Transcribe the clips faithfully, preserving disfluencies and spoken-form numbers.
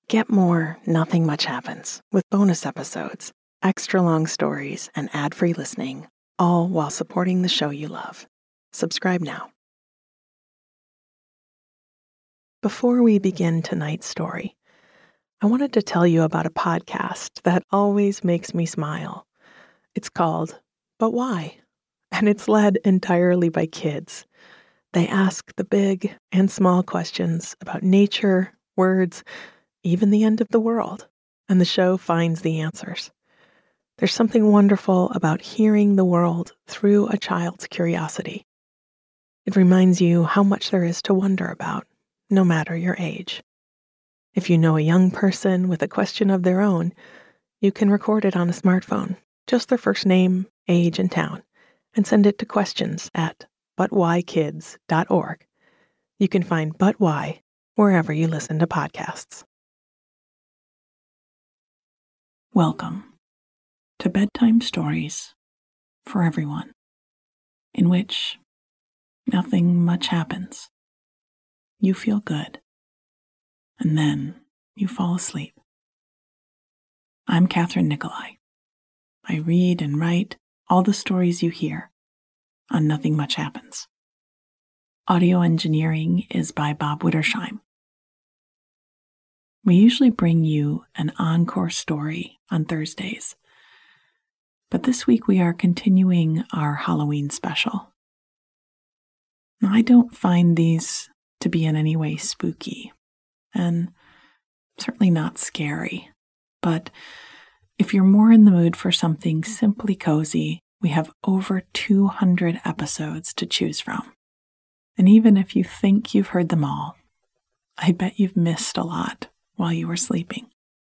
Get more Nothing Much Happens with bonus episodes, extra long stories, and ad-free listening, all while supporting the show you love. Subscribe now. Before we begin tonight's story, I wanted to tell you about a podcast that always makes me smile. It's called But Why? And it's led entirely by kids. They ask the big and small questions about nature, words, even the end of the world, and the show finds the answers. There's something wonderful about hearing the world through a child's curiosity. It reminds you how much there is to wonder about, no matter your age. If you know a young person with a question of their own, you can record it on a smartphone, just their first name, age, and town, and send it to questions at but why kids dot org. You can find But Why wherever you listen to podcasts. Welcome to Bedtime Stories for Everyone, in which nothing much happens. You feel good, and then you fall asleep. I'm Catherine Nicolai. I read and write all the stories you hear on Nothing Much Happens. Audio engineering is by Bob Wittersheim. We usually bring you an encore story on Thursdays, but this week we are continuing our Halloween special. Now, I don't find these to be in any way spooky, and certainly not scary, but if you're more in the mood for something simply cozy, we have over two hundred episodes to choose from. And even if you think you've heard them all, I bet you've missed a lot while you were sleeping.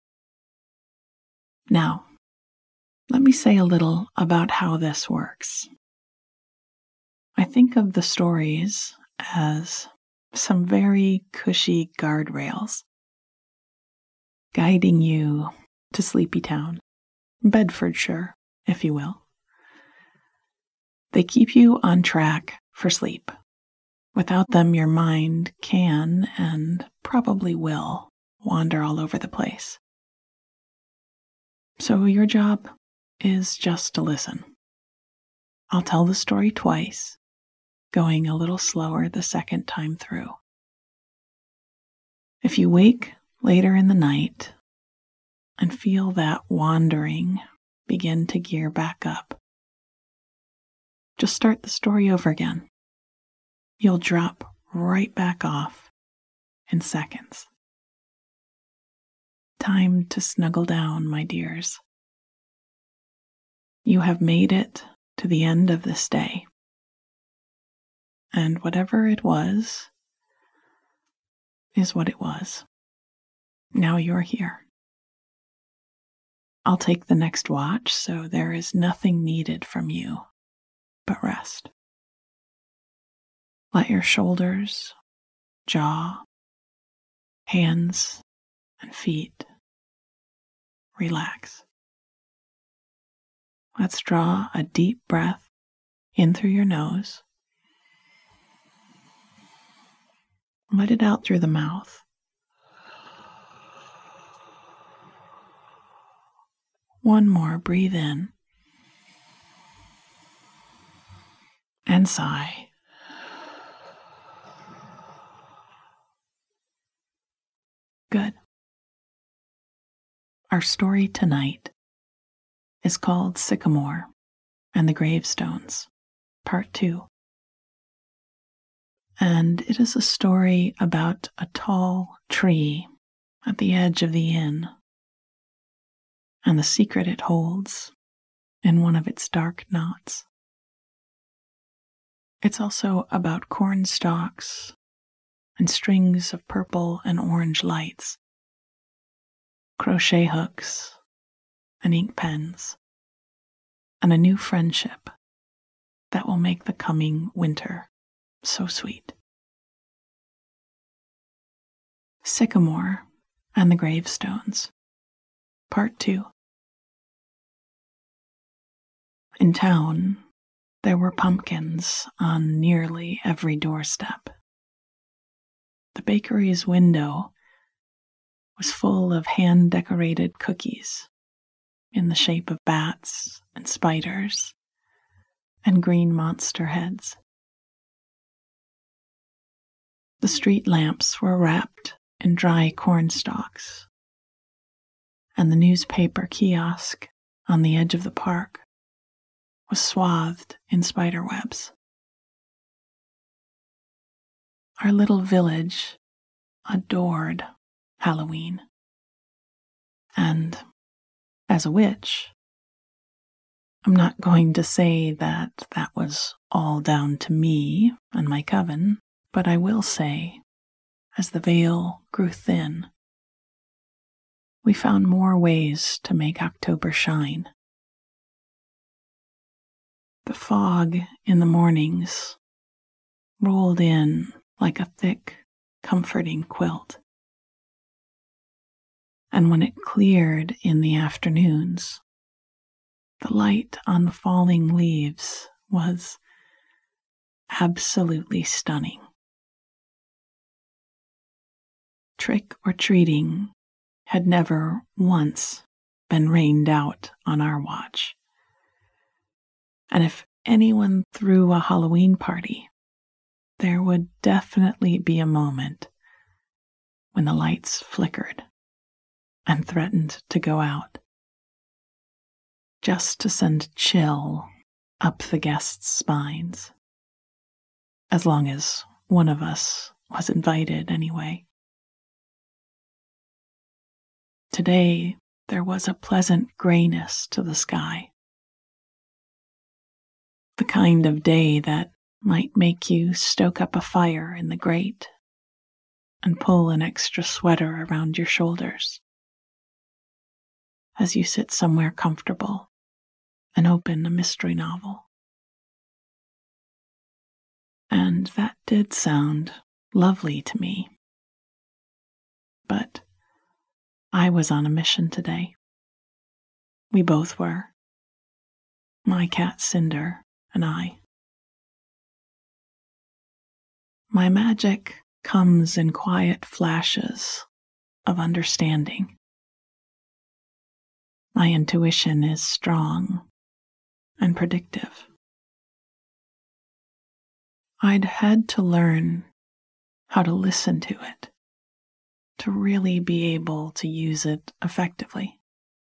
Now, let me say a little about how this works. I think of the stories as some very cushy guardrails, guiding you to Sleepy Town, Bedfordshire, if you will. They keep you on track for sleep. Without them, your mind can and probably will wander all over the place. So your job is just to listen. I'll tell the story twice, going a little slower the second time through. If you wake later in the night and feel that wandering begin to gear back up, just start the story over again. You'll drop right back off in seconds. Time to snuggle down, my dears. You have made it to the end of this day. And whatever it was, is what it was. Now you're here. I'll take the next watch, so there is nothing needed from you but rest. Let your shoulders, jaw, hands, and feet relax. Let's draw a deep breath in through your nose. Let it out through the mouth. One more, breathe in and sigh. Good. Our story tonight is called Sycamore and the Gravestones, Part two. And it is a story about a tall tree at the edge of the inn and the secret it holds in one of its dark knots. It's also about corn stalks and strings of purple and orange lights, crochet hooks and ink pens, and a new friendship that will make the coming winter so sweet. Sycamore and the Gravestones, Part two. In town, there were pumpkins on nearly every doorstep. The bakery's window was full of hand-decorated cookies in the shape of bats and spiders and green monster heads. The street lamps were wrapped in dry corn stalks, and the newspaper kiosk on the edge of the park was swathed in spider webs. Our little village adored Halloween, and as a witch, I'm not going to say that that was all down to me and my coven, but I will say, as the veil grew thin, we found more ways to make October shine. The fog in the mornings rolled in like a thick, comforting quilt. And when it cleared in the afternoons, the light on the falling leaves was absolutely stunning. Trick or treating had never once been rained out on our watch. And if anyone threw a Halloween party, there would definitely be a moment when the lights flickered and threatened to go out, just to send a chill up the guests' spines, as long as one of us was invited anyway. Today, there was a pleasant grayness to the sky, the kind of day that might make you stoke up a fire in the grate and pull an extra sweater around your shoulders as you sit somewhere comfortable and open a mystery novel. And that did sound lovely to me. But I was on a mission today. We both were. My cat Cinder and I. My magic comes in quiet flashes of understanding. My intuition is strong and predictive. I'd had to learn how to listen to it, to really be able to use it effectively.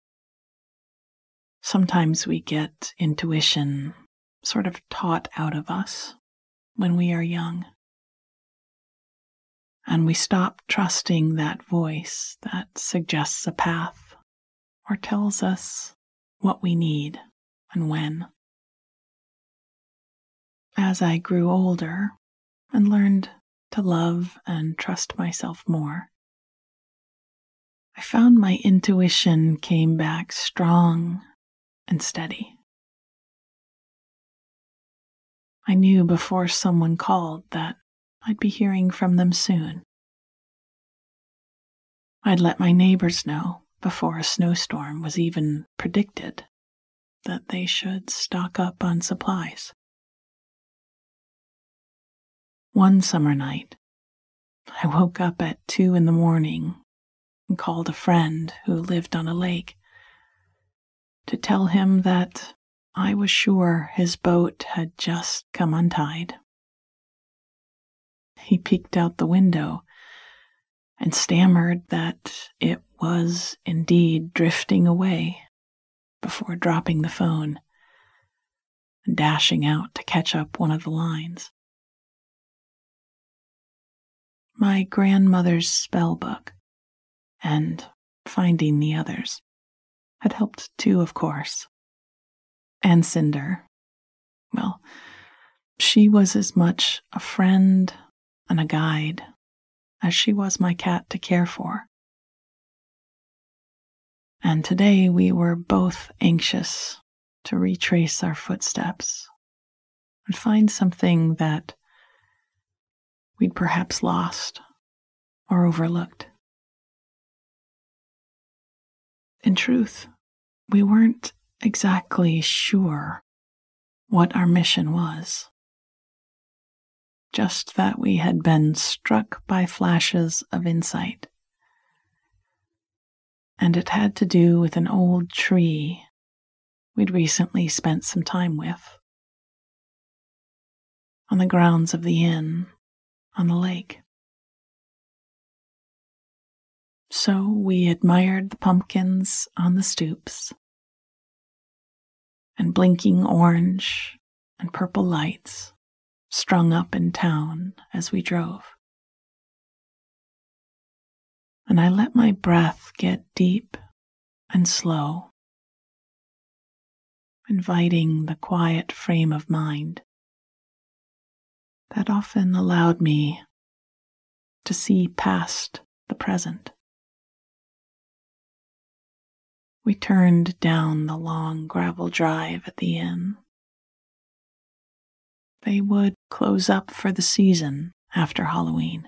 Sometimes we get intuition sort of taught out of us when we are young, and we stop trusting that voice that suggests a path or tells us what we need and when. As I grew older and learned to love and trust myself more, I found my intuition came back strong and steady. I knew before someone called that I'd be hearing from them soon. I'd let my neighbors know before a snowstorm was even predicted that they should stock up on supplies. One summer night, I woke up at two in the morning and called a friend who lived on a lake to tell him that I was sure his boat had just come untied. He peeked out the window and stammered that it was indeed drifting away before dropping the phone and dashing out to catch up one of the lines. My grandmother's spell book and finding the others had helped too, of course. And Cinder, well, she was as much a friend and a guide as she was my cat to care for. And today we were both anxious to retrace our footsteps and find something that we'd perhaps lost or overlooked. In truth, we weren't exactly sure what our mission was, just that we had been struck by flashes of insight and it had to do with an old tree we'd recently spent some time with on the grounds of the inn on the lake. So we admired the pumpkins on the stoops and blinking orange and purple lights strung up in town as we drove. And I let my breath get deep and slow, inviting the quiet frame of mind that often allowed me to see past the present. We turned down the long gravel drive at the inn. They would close up for the season after Halloween,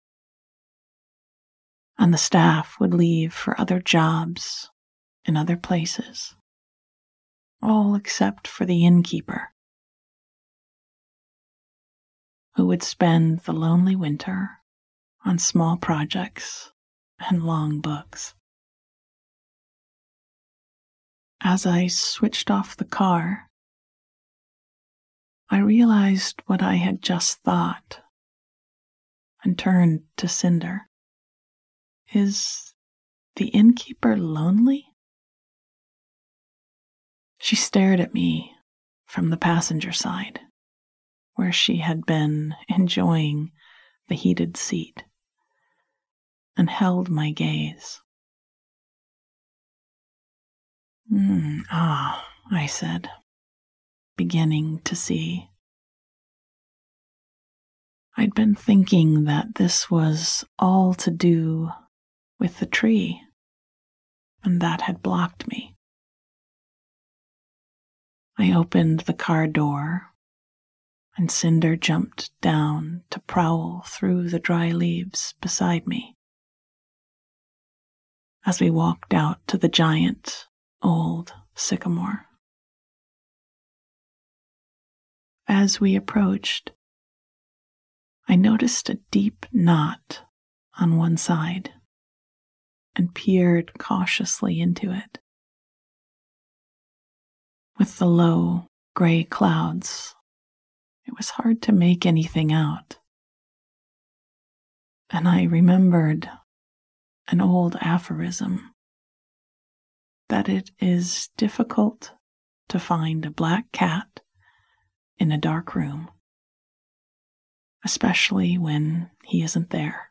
and the staff would leave for other jobs in other places, all except for the innkeeper, who would spend the lonely winter on small projects and long books. As I switched off the car, I realized what I had just thought and turned to Cinder. Is the innkeeper lonely? She stared at me from the passenger side, where she had been enjoying the heated seat, and held my gaze. Mm, ah, I said, beginning to see. I'd been thinking that this was all to do with the tree, and that had blocked me. I opened the car door, and Cinder jumped down to prowl through the dry leaves beside me. As we walked out to the giant old sycamore. As we approached, I noticed a deep knot on one side and peered cautiously into it. With the low, gray clouds, it was hard to make anything out. And I remembered an old aphorism that it is difficult to find a black cat in a dark room, especially when he isn't there.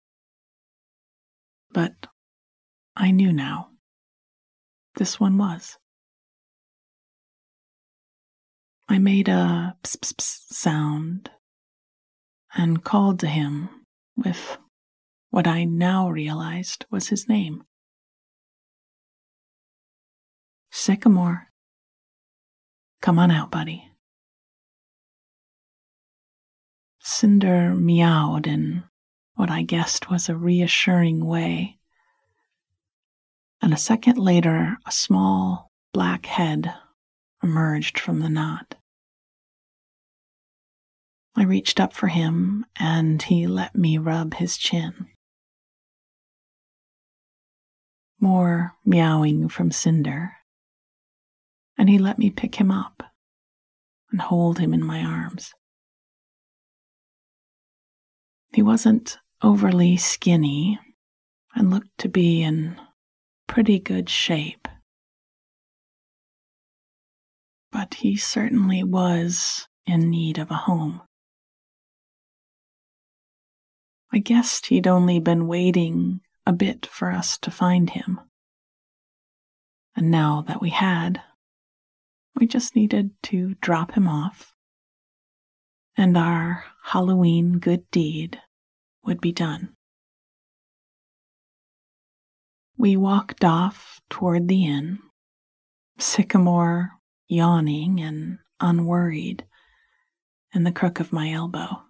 But I knew now. This one was. I made a pss pss pss sound and called to him with what I now realized was his name. Sycamore, come on out, buddy. Cinder meowed in what I guessed was a reassuring way, and a second later a small black head emerged from the knot. I reached up for him, and he let me rub his chin. More meowing from Cinder, and he let me pick him up and hold him in my arms. He wasn't overly skinny and looked to be in pretty good shape, but he certainly was in need of a home. I guessed he'd only been waiting a bit for us to find him, and now that we had, we just needed to drop him off, and our Halloween good deed would be done. We walked off toward the inn, Sycamore yawning and unworried in the crook of my elbow.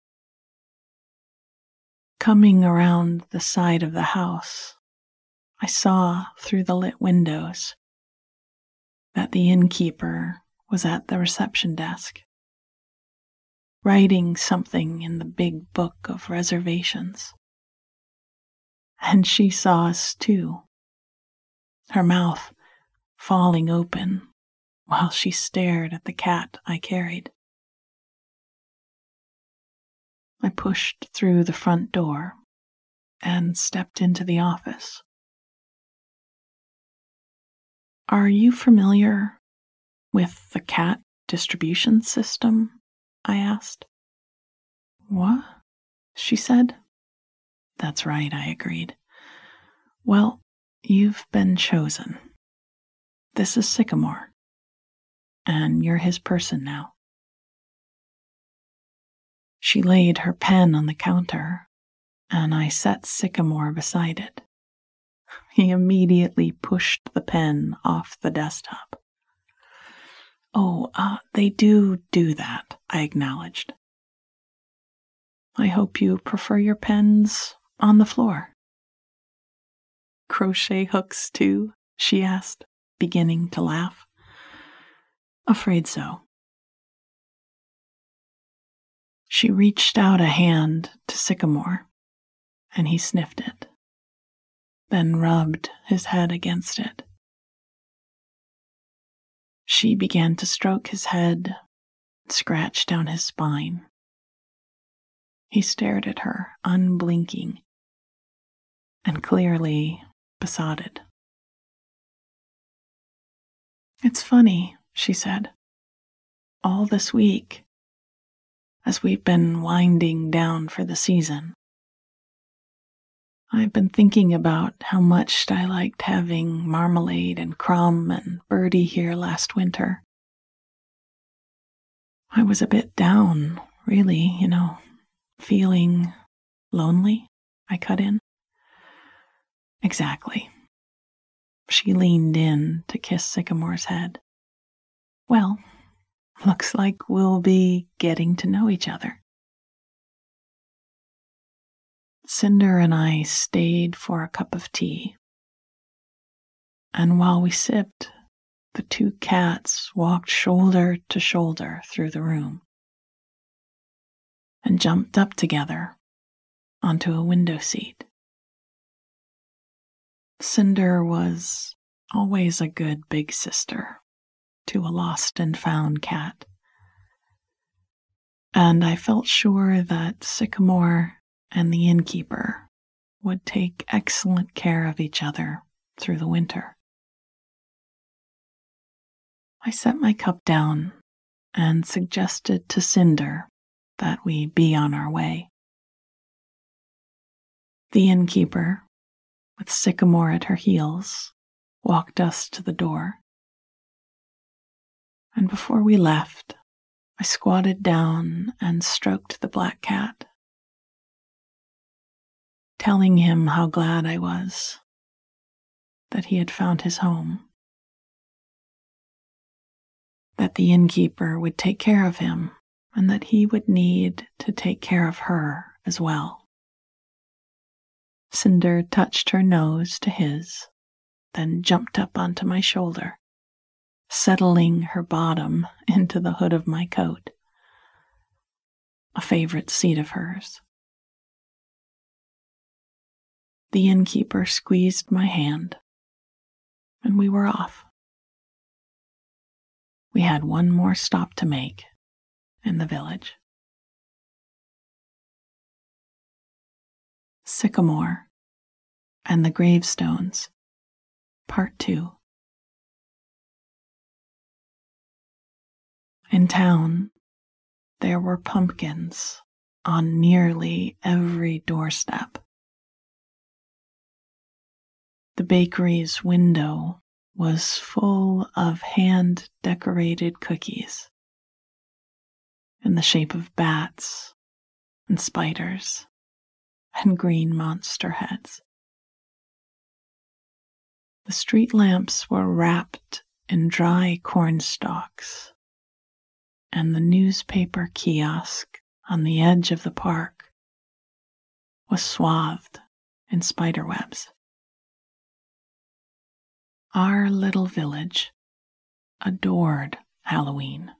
Coming around the side of the house, I saw through the lit windows that the innkeeper was at the reception desk, writing something in the big book of reservations. And she saw us too, her mouth falling open while she stared at the cat I carried. I pushed through the front door and stepped into the office. "Are you familiar with the cat distribution system?" I asked. "What?" she said. "That's right," I agreed. "Well, you've been chosen. This is Sycamore, and you're his person now." She laid her pen on the counter, and I set Sycamore beside it. He immediately pushed the pen off the desktop. "Oh, uh, they do do that," I acknowledged. "I hope you prefer your pens on the floor." "Crochet hooks, too?" she asked, beginning to laugh. "Afraid so." She reached out a hand to Sycamore, and he sniffed it, then rubbed his head against it. She began to stroke his head, scratch down his spine. He stared at her, unblinking, and clearly besotted. "It's funny," she said. "All this week, as we've been winding down for the season, I've been thinking about how much I liked having Marmalade and Crumb and Birdie here last winter. I was a bit down, really, you know, feeling lonely," I cut in. "Exactly." She leaned in to kiss Sycamore's head. "Well, looks like we'll be getting to know each other." Cinder and I stayed for a cup of tea, and while we sipped, the two cats walked shoulder to shoulder through the room and jumped up together onto a window seat. Cinder was always a good big sister to a lost and found cat, and I felt sure that Sycamore and the innkeeper would take excellent care of each other through the winter. I set my cup down and suggested to Cinder that we be on our way. The innkeeper, with Sycamore at her heels, walked us to the door. And before we left, I squatted down and stroked the black cat, telling him how glad I was that he had found his home, that the innkeeper would take care of him, and that he would need to take care of her as well. Cinder touched her nose to his, then jumped up onto my shoulder, settling her bottom into the hood of my coat, a favorite seat of hers. The innkeeper squeezed my hand, and we were off. We had one more stop to make in the village. Sycamore and the Gravestones, Part two. In town, there were pumpkins on nearly every doorstep. The bakery's window was full of hand-decorated cookies in the shape of bats and spiders and green monster heads. The street lamps were wrapped in dry corn stalks, and the newspaper kiosk on the edge of the park was swathed in spider webs. Our little village adored Halloween.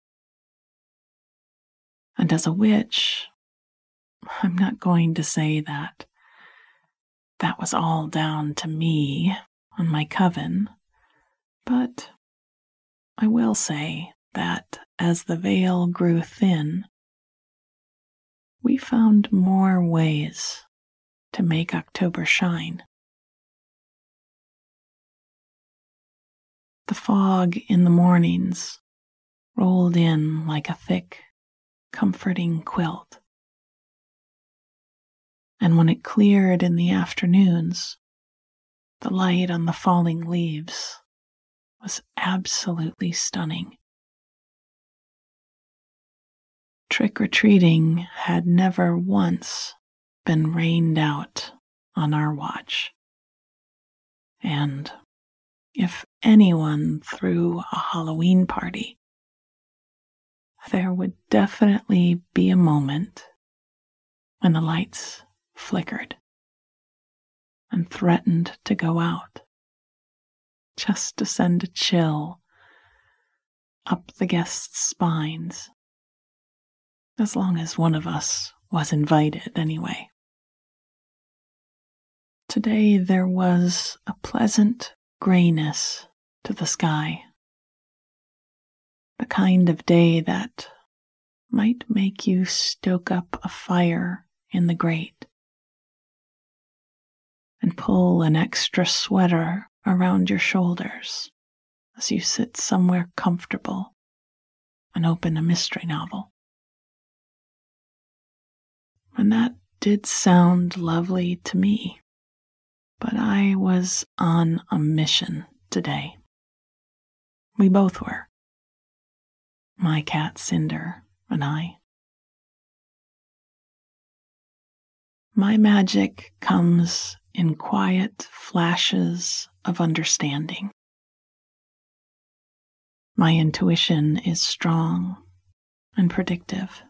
And as a witch, I'm not going to say that that was all down to me on my coven, but I will say that as the veil grew thin, we found more ways to make October shine. The fog in the mornings rolled in like a thick, comforting quilt. And when it cleared in the afternoons, the light on the falling leaves was absolutely stunning. Trick-or-treating had never once been rained out on our watch. And if anyone threw a Halloween party, there would definitely be a moment when the lights flickered and threatened to go out, just to send a chill up the guests' spines, as long as one of us was invited anyway. Today there was a pleasant grayness to the sky, the kind of day that might make you stoke up a fire in the grate and pull an extra sweater around your shoulders as you sit somewhere comfortable and open a mystery novel. And that did sound lovely to me, but I was on a mission today. We both were. My cat Cinder and I. My magic comes in quiet flashes of understanding. My intuition is strong and predictive.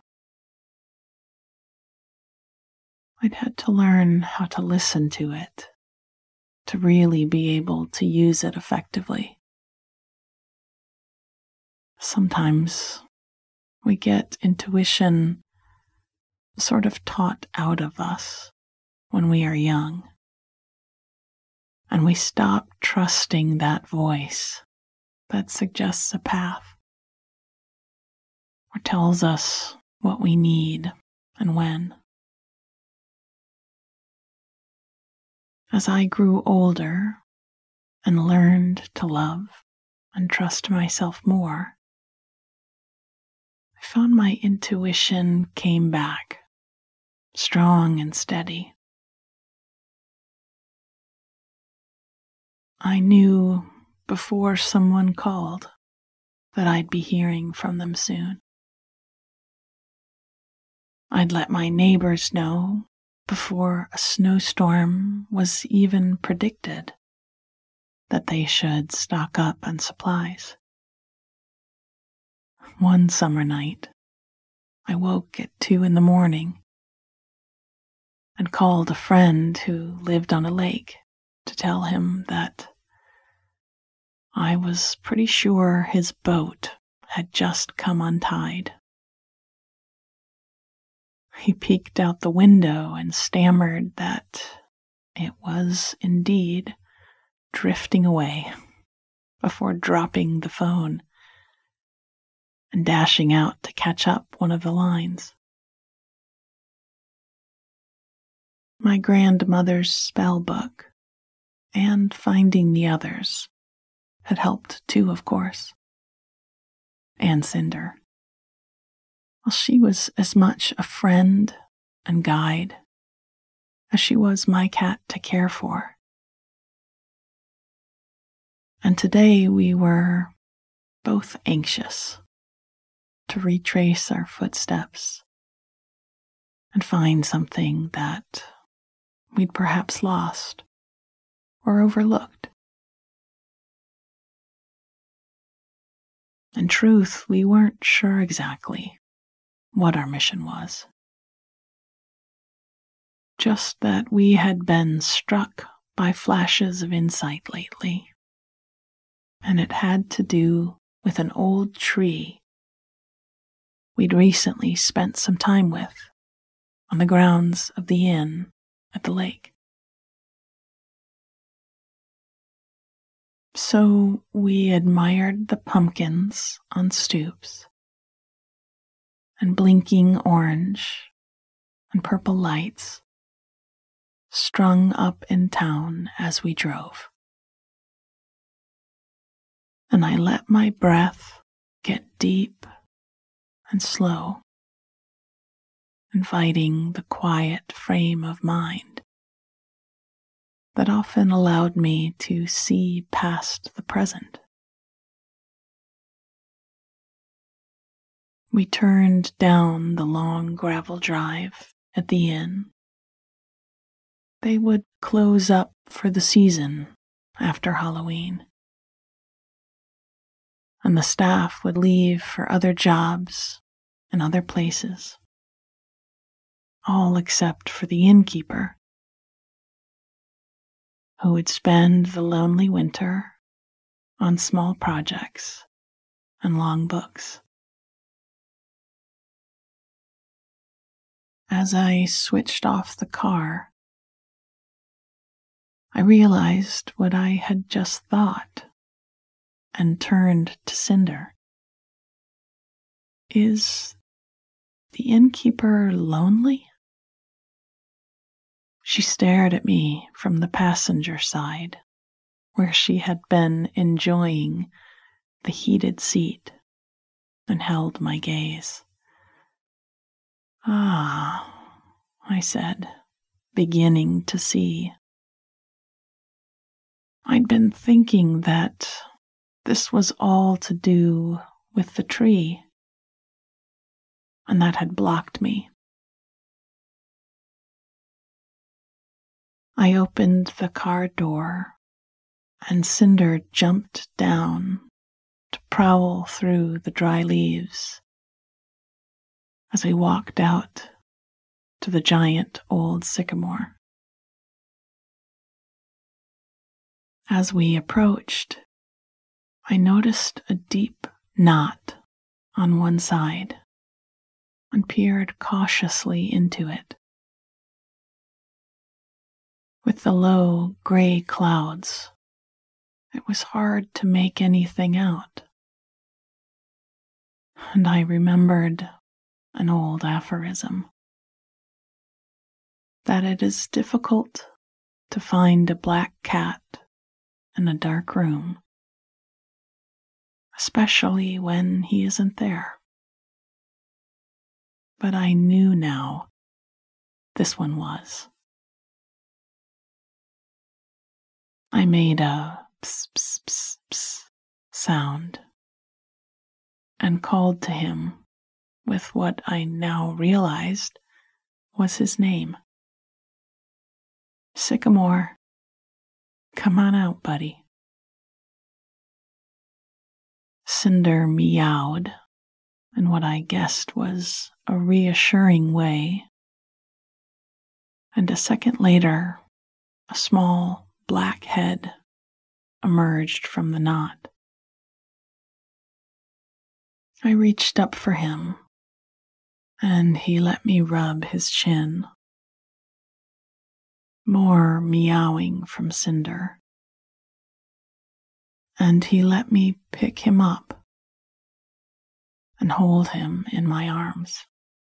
I'd had to learn how to listen to it, to really be able to use it effectively. Sometimes we get intuition sort of taught out of us when we are young, and we stop trusting that voice that suggests a path or tells us what we need and when. As I grew older and learned to love and trust myself more, I found my intuition came back, strong and steady. I knew before someone called that I'd be hearing from them soon. I'd let my neighbors know before a snowstorm was even predicted that they should stock up on supplies. One summer night, I woke at two in the morning and called a friend who lived on a lake to tell him that I was pretty sure his boat had just come untied. He peeked out the window and stammered that it was indeed drifting away before dropping the phone and dashing out to catch up one of the lines. My grandmother's spell book and finding the others had helped too, of course, and Cinder. Well, she was as much a friend and guide as she was my cat to care for. And today we were both anxious to retrace our footsteps and find something that we'd perhaps lost or overlooked. In truth, we weren't sure exactly what our mission was. Just that we had been struck by flashes of insight lately, and it had to do with an old tree we'd recently spent some time with on the grounds of the inn at the lake. So we admired the pumpkins on stoops, and blinking orange and purple lights strung up in town as we drove. And I let my breath get deep and slow, inviting the quiet frame of mind that often allowed me to see past the present. We turned down the long gravel drive at the inn. They would close up for the season after Halloween, and the staff would leave for other jobs in other places, all except for the innkeeper, who would spend the lonely winter on small projects and long books. As I switched off the car, I realized what I had just thought and turned to Cinder. Is the innkeeper lonely? She stared at me from the passenger side, where she had been enjoying the heated seat, and held my gaze. Ah, I said, beginning to see. I'd been thinking that this was all to do with the tree, and that had blocked me. I opened the car door, and Cinder jumped down to prowl through the dry leaves as I walked out to the giant old sycamore. As we approached, I noticed a deep knot on one side and peered cautiously into it. With the low gray clouds, it was hard to make anything out. And I remembered an old aphorism, that it is difficult to find a black cat in a dark room, especially when he isn't there. But I knew now this one was. I made a pss, pss, pss, pss sound and called to him with what I now realized was his name. Sycamore, come on out, buddy. Cinder meowed in what I guessed was a reassuring way, and a second later, a small black head emerged from the knot. I reached up for him, and he let me rub his chin. More meowing from Cinder, and he let me pick him up and hold him in my arms.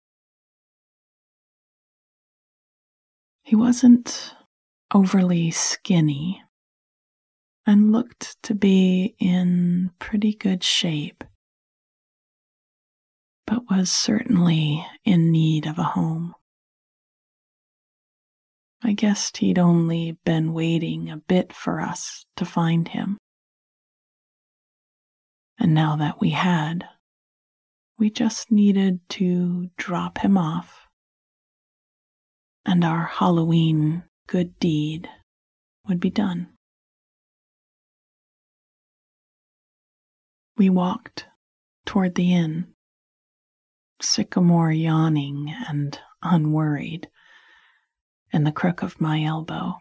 He wasn't overly skinny and looked to be in pretty good shape, but was certainly in need of a home. I guessed he'd only been waiting a bit for us to find him. And now that we had, we just needed to drop him off, and our Halloween good deed would be done. We walked toward the inn, Sycamore yawning and unworried in the crook of my elbow.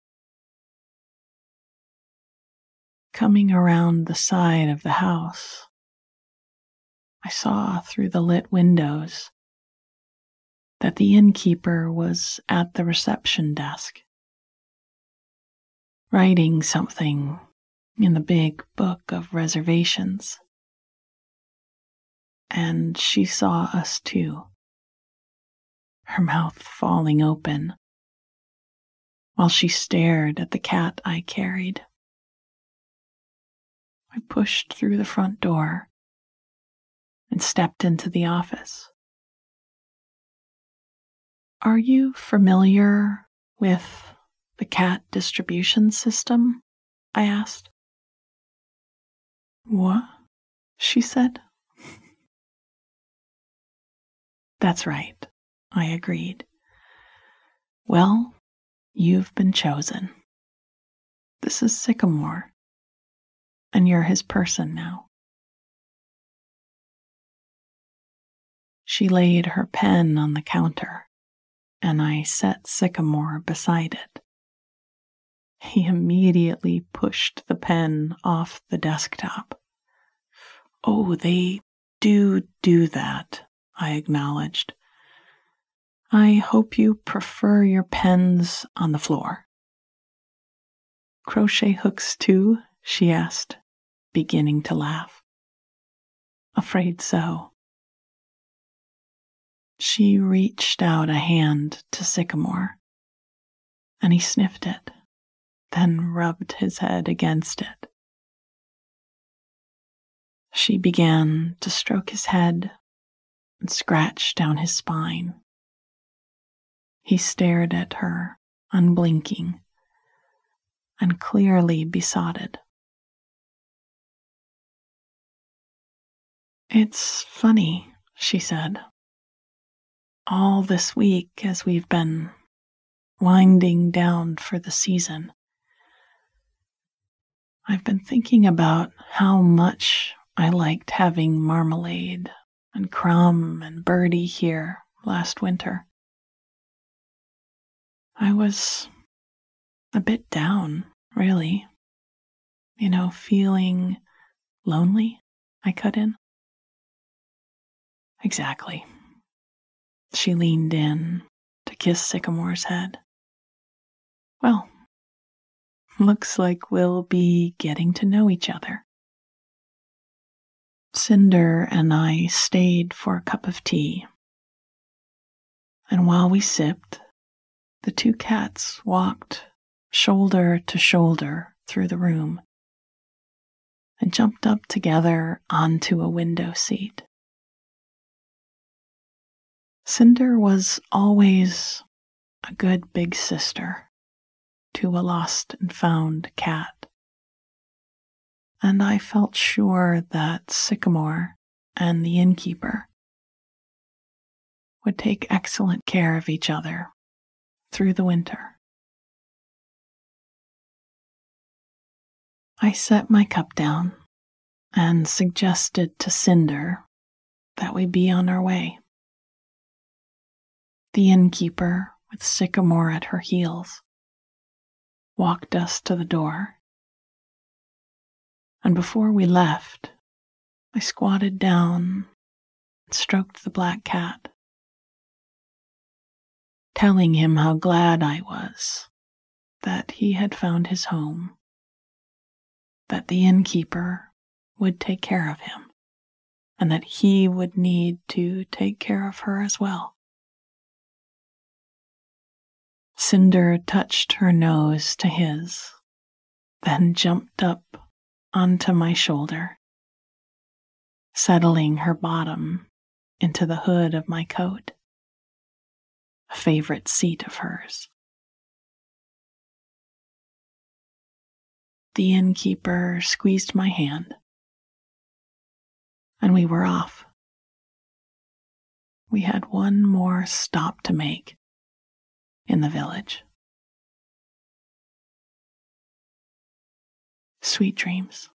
Coming around the side of the house, I saw through the lit windows that the innkeeper was at the reception desk, writing something in the big book of reservations. And she saw us too, her mouth falling open, while she stared at the cat I carried. I pushed through the front door and stepped into the office. "Are you familiar with the cat distribution system?" I asked. "What?" she said. "That's right," I agreed. "Well, you've been chosen. This is Sycamore, and you're his person now." She laid her pen on the counter, and I set Sycamore beside it. He immediately pushed the pen off the desktop. "Oh, they do do that," I acknowledged. "I hope you prefer your pens on the floor." "Crochet hooks too?" she asked, beginning to laugh. "Afraid so." She reached out a hand to Sycamore, and he sniffed it, then rubbed his head against it. She began to stroke his head and scratch down his spine. He stared at her, unblinking, and clearly besotted. "It's funny," she said. "All this week, as we've been winding down for the season, I've been thinking about how much I liked having Marmalade and Crumb and Birdie here last winter. I was a bit down, really. You know, feeling lonely," I cut in. "Exactly." She leaned in to kiss Sycamore's head. "Well, looks like we'll be getting to know each other." Cinder and I stayed for a cup of tea, and while we sipped, the two cats walked shoulder to shoulder through the room and jumped up together onto a window seat. Cinder was always a good big sister to a lost and found cat, and I felt sure that Sycamore and the innkeeper would take excellent care of each other through the winter. I set my cup down and suggested to Cinder that we be on our way. The innkeeper, with Sycamore at her heels, walked us to the door, and before we left, I squatted down and stroked the black cat, telling him how glad I was that he had found his home, that the innkeeper would take care of him, and that he would need to take care of her as well. Cinder touched her nose to his, then jumped up onto my shoulder, settling her bottom into the hood of my coat, a favorite seat of hers. The innkeeper squeezed my hand, and we were off. We had one more stop to make in the village. Sweet dreams.